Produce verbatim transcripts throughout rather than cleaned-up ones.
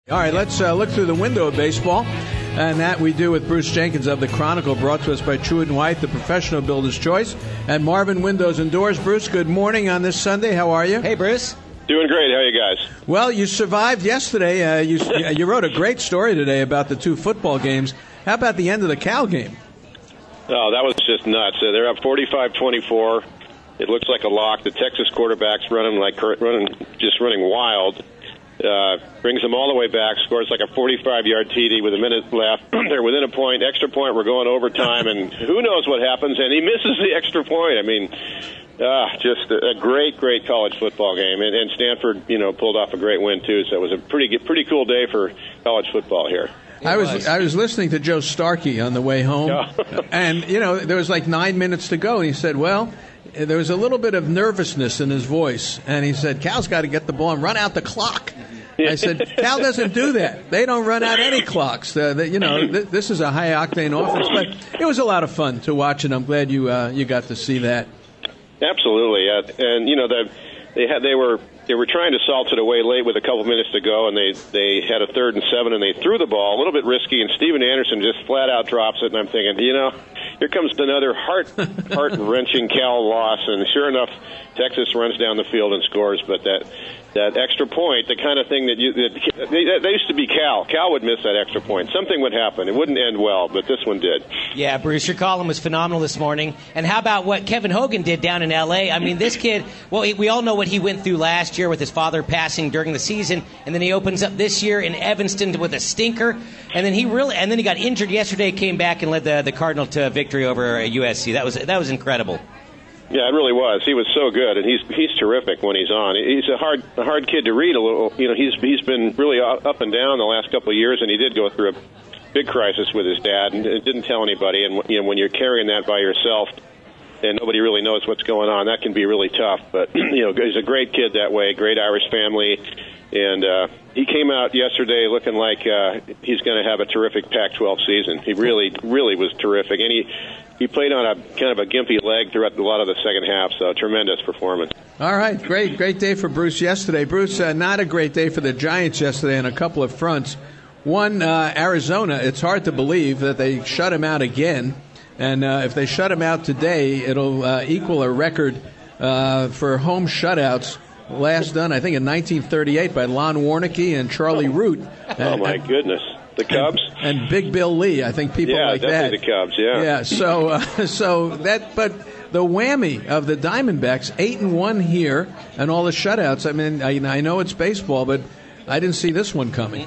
All right, let's uh, look through the window of baseball, and that we do with Bruce Jenkins of The Chronicle, brought to us by Truett and White, the professional builder's choice, and Marvin Windows and Doors. Bruce, good morning on this Sunday. How are you? Hey, Bruce. Doing great. How are you guys? Well, you survived yesterday. Uh, you you wrote a great story today about the two football games. How about the end of the Cal game? Oh, that was just nuts. Uh, they're up forty-five twenty-four. It looks like a lock. The Texas quarterback's running like running, just running wild. Uh, brings them all the way back, scores like a forty-five-yard T D with a minute left. They're within a point, extra point, we're going overtime, and who knows what happens, and he misses the extra point. I mean, uh, just a, a great, great college football game, and, and Stanford, you know, pulled off a great win, too, so it was a pretty pretty cool day for college football here. I was I was listening to Joe Starkey on the way home, yeah. And, you know, there was like nine minutes to go, and he said, well, there was a little bit of nervousness in his voice, and he said, Cal's got to get the ball and run out the clock. I said, Cal doesn't do that. They don't run out any clocks. Uh, they, you know, th- this is a high-octane offense. But it was a lot of fun to watch, and I'm glad you uh, you got to see that. Absolutely, uh, and you know the, they had they were they were trying to salt it away late with a couple minutes to go, and they they had a third and seven, and they threw the ball a little bit risky, and Steven Anderson just flat out drops it, and I'm thinking, you know, here comes another heart heart wrenching Cal loss, and sure enough, Texas runs down the field and scores, but that. That extra point, the kind of thing that you that they, they used to be Cal. Cal would miss that extra point. Something would happen. It wouldn't end well, but this one did. Yeah, Bruce, your column was phenomenal this morning. And how about what Kevin Hogan did down in L A? I mean, this kid, well, we all know what he went through last year with his father passing during the season, and then he opens up this year in Evanston with a stinker, and then he really, and then he got injured yesterday, came back and led the the Cardinal to victory over U S C. That was that was incredible. Yeah, it really was. He was so good, and he's he's terrific when he's on. He's a hard a hard kid to read a little. You know, he's he's been really up and down the last couple of years, and he did go through a big crisis with his dad, and it didn't tell anybody. And you know, when you're carrying that by yourself, and nobody really knows what's going on, that can be really tough. But you know, he's a great kid that way. Great Irish family, and uh, he came out yesterday looking like uh, he's going to have a terrific Pac twelve season. He really, really was terrific, and he. He played on a kind of a gimpy leg throughout a lot of the second half, so tremendous performance. All right, great, great day for Bruce yesterday. Bruce, uh, not a great day for the Giants yesterday on a couple of fronts. One, uh, Arizona, it's hard to believe that they shut him out again, and uh, if they shut him out today, it'll uh, equal a record uh, for home shutouts. Last done, I think, in nineteen thirty-eight by Lon Warneke and Charlie Root. Oh, my and, goodness. The Cubs? And, and Big Bill Lee, I think people yeah, like that. Yeah, definitely the Cubs, yeah. Yeah, so, uh, so that, but the whammy of the Diamondbacks, eight and one here, and all the shutouts. I mean, I, I know it's baseball, but I didn't see this one coming.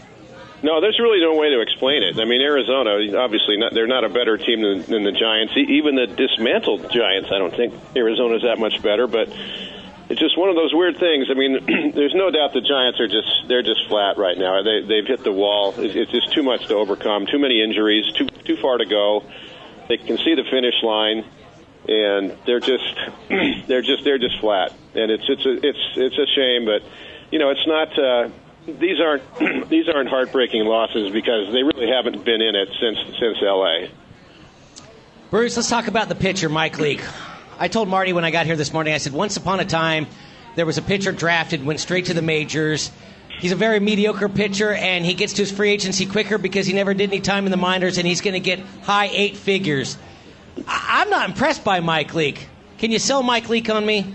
No, there's really no way to explain it. I mean, Arizona, obviously, not, they're not a better team than, than the Giants. Even the dismantled Giants, I don't think Arizona's that much better, but it's just one of those weird things. I mean, there's no doubt the Giants are just, they're just flat right now. They, they've hit the wall. It's, it's just too much to overcome, too many injuries, too too far to go. They can see the finish line, and they're just, they're just, they're just flat. And it's, it's, a, it's, it's a shame, but, you know, it's not, uh, these aren't, these aren't heartbreaking losses because they really haven't been in it since, since L A. Bruce, let's talk about the pitcher, Mike Leake. I told Marty when I got here this morning, I said, once upon a time, there was a pitcher drafted, went straight to the majors. He's a very mediocre pitcher, and he gets to his free agency quicker because he never did any time in the minors, and he's going to get high eight figures. I- I'm not impressed by Mike Leake. Can you sell Mike Leake on me?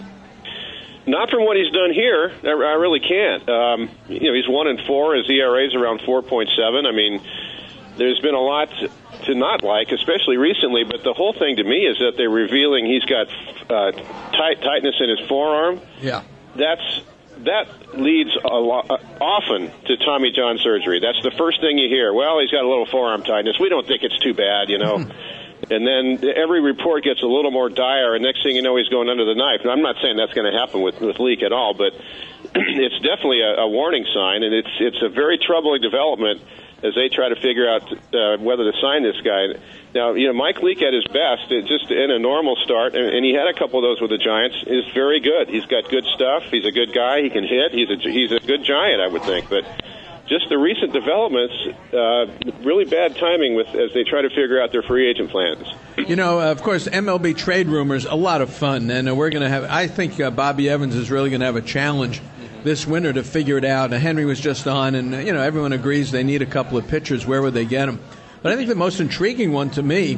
Not from what he's done here. I, I really can't. Um, you know, he's one and four. His E R A is around four point seven. I mean, there's been a lot to, to not like, especially recently. But the whole thing to me is that they're revealing he's got uh, tight tightness in his forearm. Yeah, that's that leads a lot, uh, often to Tommy John surgery. That's the first thing you hear. Well, he's got a little forearm tightness. We don't think it's too bad, you know. And then every report gets a little more dire, and next thing you know, he's going under the knife. Now, I'm not saying that's going to happen with, with Leake at all, but it's definitely a, a warning sign, and it's it's a very troubling development as they try to figure out uh, whether to sign this guy. Now, you know, Mike Leake at his best, it just in a normal start, and, and he had a couple of those with the Giants, is very good. He's got good stuff. He's a good guy. He can hit. He's a, he's a good Giant, I would think, but just the recent developments, uh, really bad timing with as they try to figure out their free agent plans. You know, uh, of course, M L B trade rumors, a lot of fun, and uh, we're going to have, I think uh, Bobby Evans is really going to have a challenge this winter to figure it out. Now, Henry was just on, and you know everyone agrees they need a couple of pitchers. Where would they get them? But I think the most intriguing one to me,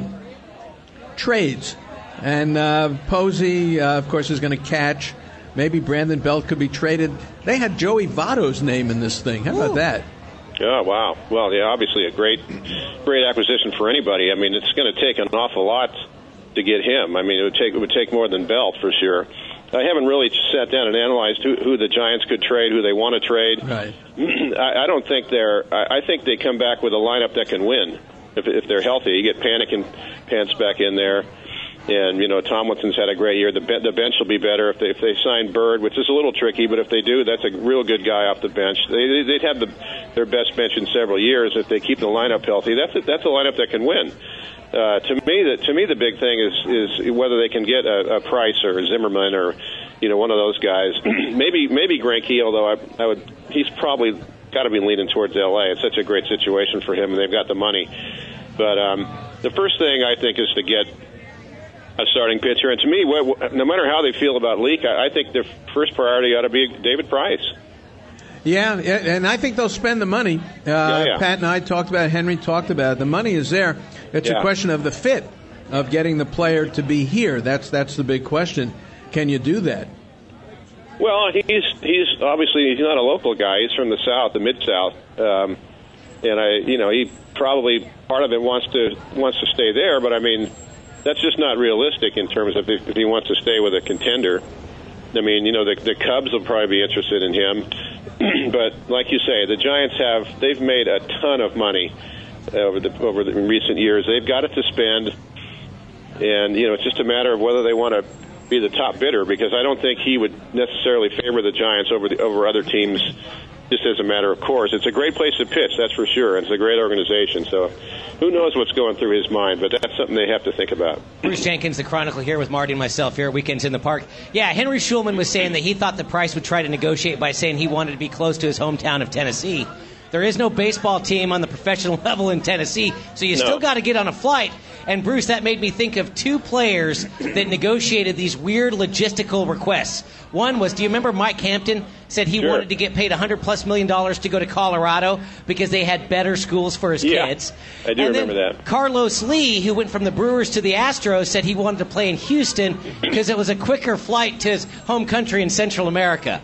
trades. And uh, Posey, uh, of course, is going to catch. Maybe Brandon Belt could be traded. They had Joey Votto's name in this thing. How about that? Oh, wow. Well, yeah, obviously a great great acquisition for anybody. I mean, it's going to take an awful lot to get him. I mean, it would take it would take more than Belt for sure. I haven't really sat down and analyzed who, who the Giants could trade, who they want to trade. Right. I, I don't think they're. I, I think they come back with a lineup that can win if, if they're healthy. You get Panic and Pants back in there. And, you know, Tomlinson's had a great year. The, be- the bench will be better if they if they sign Bird, which is a little tricky, but if they do, that's a real good guy off the bench. They, they'd have the, their best bench in several years if they keep the lineup healthy. That's a, that's a lineup that can win. Uh, to me, the, to me, the big thing is is whether they can get a, a Price or a Zimmerman or, you know, one of those guys. maybe maybe Greinke, although I, I would he's probably got to be leaning towards L A. It's such a great situation for him, and they've got the money. But um, the first thing I think is to get a starting pitcher. And to me, no matter how they feel about Leak, I think their first priority ought to be David Price. Yeah, and I think they'll spend the money. Uh, yeah, yeah. Pat and I talked about it. Henry talked about it. The money is there. It's yeah. a question of the fit of getting the player to be here. That's that's the big question. Can you do that? Well, he's he's obviously he's not a local guy. He's from the South, the Mid South, um, and I, you know, he probably part of it wants to wants to stay there. But I mean, that's just not realistic in terms of if, if he wants to stay with a contender. I mean, you know, the, the Cubs will probably be interested in him. But like you say, the Giants have, they've made a ton of money over the over the in recent years. They've got it to spend. And, you know, it's just a matter of whether they want to be the top bidder, because I don't think he would necessarily favor the Giants over the over other teams just as a matter of course. It's a great place to pitch, that's for sure. It's a great organization. So who knows what's going through his mind, but that's something they have to think about. Bruce Jenkins, the Chronicle, here with Marty and myself here at Weekends in the Park. Yeah, Henry Schulman was saying that he thought the Price would try to negotiate by saying he wanted to be close to his hometown of Tennessee. There is no baseball team on the professional level in Tennessee, so you no. still got to get on a flight. And, Bruce, that made me think of two players that negotiated these weird logistical requests. One was, do you remember Mike Hampton said he sure. wanted to get paid one hundred plus million dollars to go to Colorado because they had better schools for his yeah, kids? I do and remember then that. Carlos Lee, who went from the Brewers to the Astros, said he wanted to play in Houston because it was a quicker flight to his home country in Central America.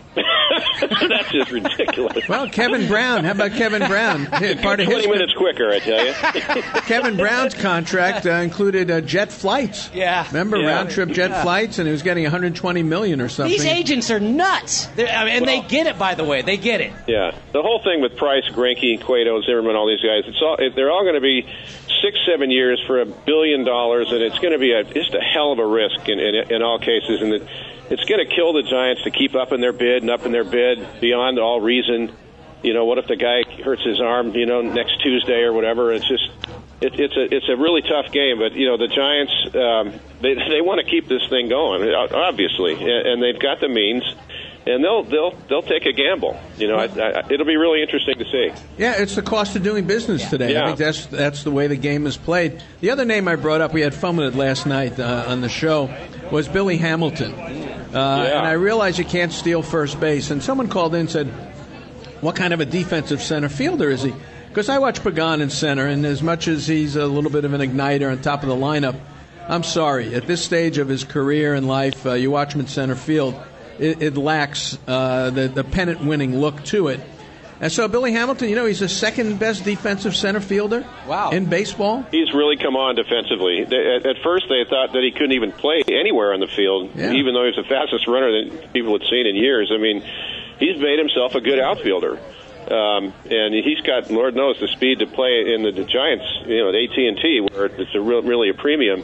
That's just ridiculous. Well, Kevin Brown. How about Kevin Brown? Part of twenty his minutes quicker, I tell you. Kevin Brown's contract uh, included uh, jet flights. Yeah. Remember yeah. round trip jet yeah. flights, and he was getting one hundred twenty million dollars or something. These agents are nuts, They're, I mean, and well, they get it. By the way, they get it. Yeah, the whole thing with Price, Greinke, Cueto, Zimmerman, all these guys. It's all they're all going to be six, seven years for a billion dollars, and it's going to be a, just a hell of a risk in in, in all cases, and it, it's going to kill the Giants to keep up in their bid and up in their bid beyond all reason. You know, what if the guy hurts his arm, you know, next Tuesday or whatever? It's just, it, it's a it's a really tough game. But, you know, the Giants, um, they they want to keep this thing going, obviously, and, and they've got the means. And they'll they'll they'll take a gamble. You know, I, I, it'll be really interesting to see. Yeah, it's the cost of doing business today. Yeah. I think that's that's the way the game is played. The other name I brought up, we had fun with it last night uh, on the show, was Billy Hamilton. Uh, yeah. And I realize you can't steal first base. And someone called in and said, "What kind of a defensive center fielder is he?" Because I watch Pagan in center, and as much as he's a little bit of an igniter on top of the lineup, I'm sorry, at this stage of his career and life, uh, you watch him in center field. It, it lacks uh, the, the pennant-winning look to it. And so Billy Hamilton, you know, he's the second-best defensive center fielder wow. in baseball. He's really come on defensively. They, at, at first, they thought that he couldn't even play anywhere on the field, yeah. even though he's the fastest runner that people had seen in years. I mean, he's made himself a good outfielder. Um, and he's got, Lord knows, the speed to play in the, the Giants, you know, at A T and T, where it's a real, really a premium.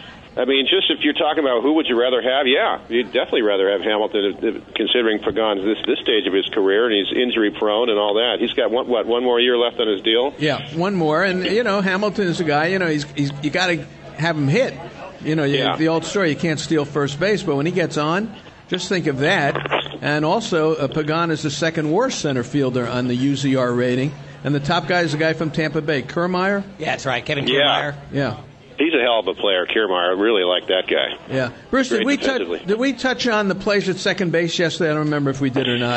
I mean, just if you're talking about who would you rather have, yeah, you'd definitely rather have Hamilton, considering Pagan's this this stage of his career, and he's injury prone and all that. He's got one, what one more year left on his deal. Yeah, one more, and you know, Hamilton is a guy. You know, he's he's you got to have him hit. You know, yeah. the old story, you can't steal first base, but when he gets on, just think of that. And also, uh, Pagan is the second worst center fielder on the U Z R rating, and the top guy is the guy from Tampa Bay, Kiermaier. Yeah, that's right, Kevin Yeah. Kiermaier. Yeah. He's a hell of a player, Kiermaier. I really like that guy. Yeah. Bruce, did we, touch, did we touch on the plays at second base yesterday? I don't remember if we did or not.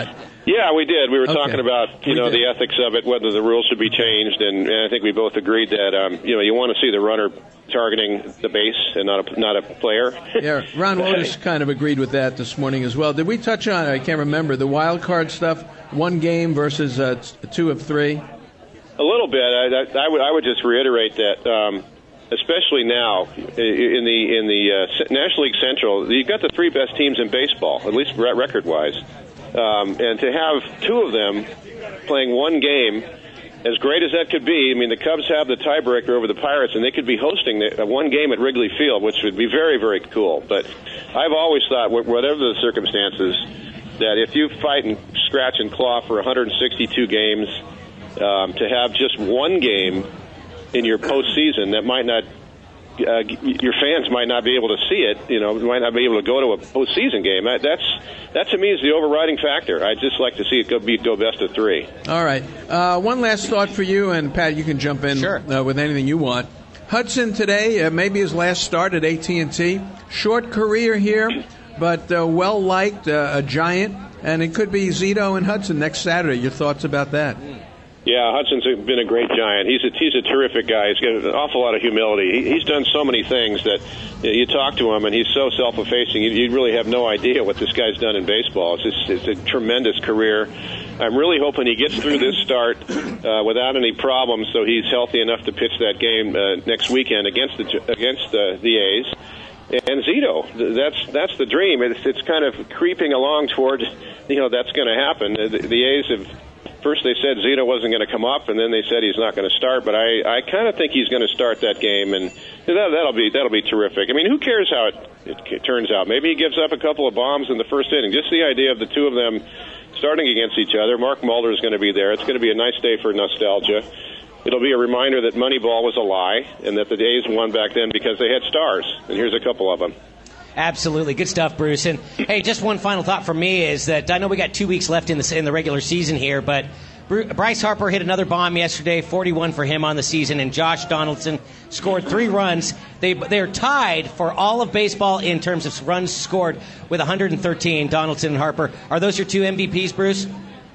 Yeah, we did. We were Okay. talking about, you We know, did. the ethics of it, whether the rules should be changed, and, and I think we both agreed that, um, you know, you want to see the runner targeting the base and not a, not a player. Yeah, Ron Wotus kind of agreed with that this morning as well. Did we touch on, I can't remember, the wild card stuff, one game versus uh, t- two of three? A little bit. I, I, I would I would just reiterate that, um, especially now in the in the uh, National League Central, you've got the three best teams in baseball, at least record-wise, um, and to have two of them playing one game, as great as that could be. I mean, the Cubs have the tiebreaker over the Pirates, and they could be hosting the, one game at Wrigley Field, which would be very, very cool. But I've always thought, whatever the circumstances, that if you fight and scratch and claw for one hundred sixty-two games, um, to have just one game in your postseason that might not, uh, your fans might not be able to see it, you know, might not be able to go to a postseason game. That, that's that to me is the overriding factor. I'd just like to see it go be go best of three. All right. Uh, one last thought for you, and Pat, you can jump in Sure. uh, with anything you want. Hudson today, uh, maybe his last start at A T and T. Short career here, but uh, well-liked, uh, a giant, and it could be Zito and Hudson next Saturday. Your thoughts about that? Yeah, Hudson's been a great giant. He's a he's a terrific guy. He's got an awful lot of humility. He, he's done so many things that you, know, you talk to him, and he's so self-effacing. You, you really have no idea what this guy's done in baseball. It's just, it's a tremendous career. I'm really hoping he gets through this start uh, without any problems, so he's healthy enough to pitch that game uh, next weekend against the against uh, the A's. And Zito, that's that's the dream. It's it's kind of creeping along toward, you know, that's going to happen. The, the A's have. First they said Zito wasn't going to come up, and then they said he's not going to start. But I, I kind of think he's going to start that game, and that, that'll be that'll be terrific. I mean, who cares how it, it turns out? Maybe he gives up a couple of bombs in the first inning. Just the idea of the two of them starting against each other. Mark Mulder is going to be there. It's going to be a nice day for nostalgia. It'll be a reminder that Moneyball was a lie, and that the A's won back then because they had stars. And here's a couple of them. Absolutely. Good stuff, Bruce. And, hey, just one final thought from me is that I know we got two weeks left in the, in the regular season here, but Bryce Harper hit another bomb yesterday, forty-one for him on the season, and Josh Donaldson scored three runs. They, they're tied for all of baseball in terms of runs scored with one hundred thirteen, Donaldson and Harper. Are those your two M V Ps, Bruce?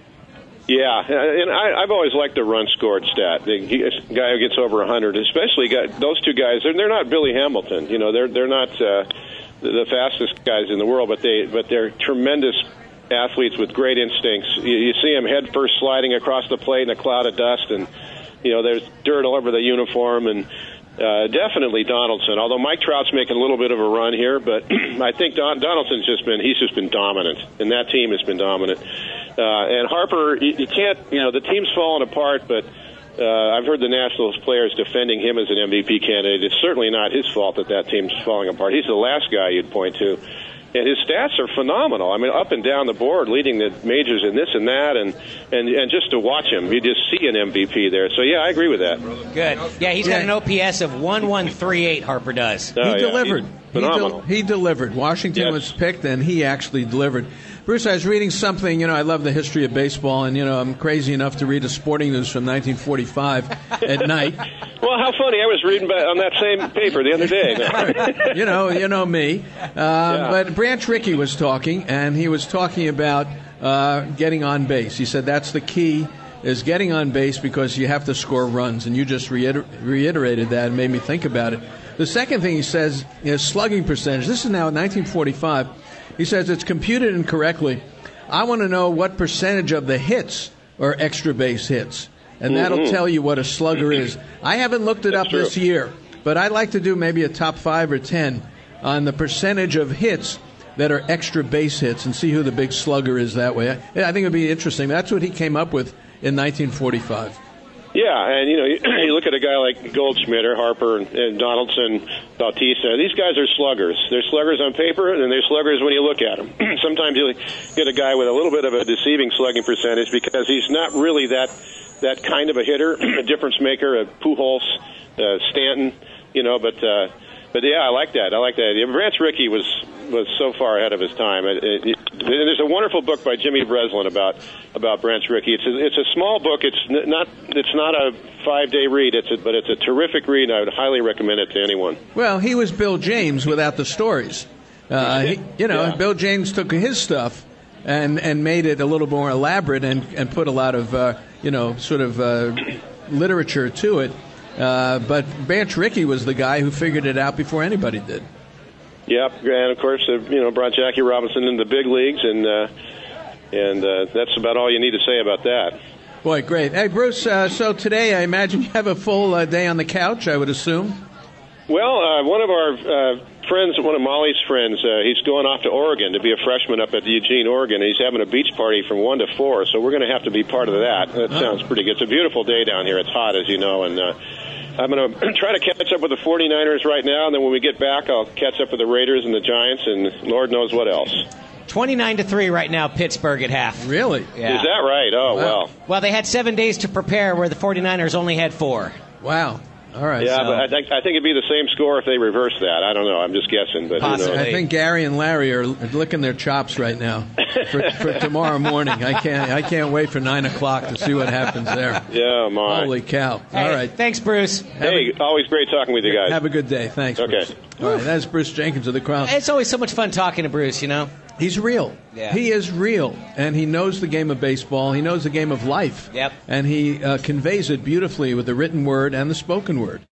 Yeah, and I, I've always liked the run scored stat. The guy who gets over one hundred, especially got, those two guys, they're, they're not Billy Hamilton. You know, they're they're not uh, the fastest guys in the world, but they but they're tremendous athletes with great instincts. You, you see them head first sliding across the plate in a cloud of dust, and you know there's dirt all over the uniform. And uh, definitely Donaldson. Although Mike Trout's making a little bit of a run here, but I think Don, Donaldson's just been he's just been dominant, and that team has been dominant. Uh, and Harper, you, you can't you know the team's falling apart, but. Uh, I've heard the Nationals players defending him as an M V P candidate. It's certainly not his fault that that team's falling apart. He's the last guy you'd point to. And his stats are phenomenal. I mean, up and down the board, leading the majors in this and that, and, and, and just to watch him, you just see an M V P there. So, yeah, I agree with that. Good. Yeah, he's got an O P S of one one three eight, Harper does. Oh, he yeah, delivered. He, phenomenal. He, de- he delivered. Washington Yes. was picked, and he actually delivered. Bruce, I was reading something, you know, I love the history of baseball, and, you know, I'm crazy enough to read a Sporting News from nineteen forty-five at night. Well, how funny. I was reading on that same paper the other day. you know, you know me. Uh, Yeah. But Branch Rickey was talking, and he was talking about uh, getting on base. He said that's the key, is getting on base because you have to score runs, and you just reiter- reiterated that and made me think about it. The second thing he says is slugging percentage. This is now nineteen forty-five. He says it's computed incorrectly. I want to know what percentage of the hits are extra base hits, and that'll Mm-hmm. tell you what a slugger is. I haven't looked it That's up true. this year, but I'd like to do maybe a top five or ten on the percentage of hits that are extra base hits and see who the big slugger is that way. I, I think it would be interesting. That's what he came up with in nineteen forty-five. Yeah, and you know, you, you look at a guy like Goldschmidt or Harper and, and Donaldson, Bautista. These guys are sluggers. They're sluggers on paper, and they're sluggers when you look at them. Sometimes you get a guy with a little bit of a deceiving slugging percentage because he's not really that that kind of a hitter, a difference maker, a Pujols, uh, Stanton, you know. But uh, but yeah, I like that. I like that. Branch Rickey was was so far ahead of his time. It, it, it, there's a wonderful book by Jimmy Breslin about about Branch Rickey. It's a, it's a small book. It's n- not it's not a five day read. It's a, but it's a terrific read. And I would highly recommend it to anyone. Well, he was Bill James without the stories. Uh, he, you know, Yeah. Bill James took his stuff and and made it a little more elaborate and and put a lot of uh, you know sort of uh, literature to it. Uh, but Branch Rickey was the guy who figured it out before anybody did. Yep, and of course, uh, you know, brought Jackie Robinson into the big leagues, and uh, and uh, that's about all you need to say about that. Boy, great. Hey, Bruce, uh, so today I imagine you have a full uh, day on the couch, I would assume? Well, uh, one of our uh, friends, one of Molly's friends, uh, he's going off to Oregon to be a freshman up at Eugene, Oregon, and he's having a beach party from one to four, so we're going to have to be part of that. That oh. sounds pretty good. It's a beautiful day down here. It's hot, as you know, and uh, I'm going to try to catch up with the forty-niners right now, and then when we get back, I'll catch up with the Raiders and the Giants, and Lord knows what else. twenty-nine to three right now, Pittsburgh at half. Really? Yeah. Is that right? Oh, wow. well. Well, they had seven days to prepare, where the forty-niners only had four. Wow. All right. Yeah, so. but I think I think it'd be the same score if they reverse that. I don't know. I'm just guessing, but who knows? I think Gary and Larry are licking their chops right now for, for tomorrow morning. I can't I can't wait for nine o'clock to see what happens there. Yeah, my. Holy cow! Hey, all right. Thanks, Bruce. Hey, a, always great talking with you guys. Have a good day. Thanks. Okay. Bruce. All right. That's Bruce Jenkins of the Crown. It's always so much fun talking to Bruce. You know. He's real. Yeah. He is real, and he knows the game of baseball. He knows the game of life. Yep. And he uh, conveys it beautifully with the written word and the spoken word.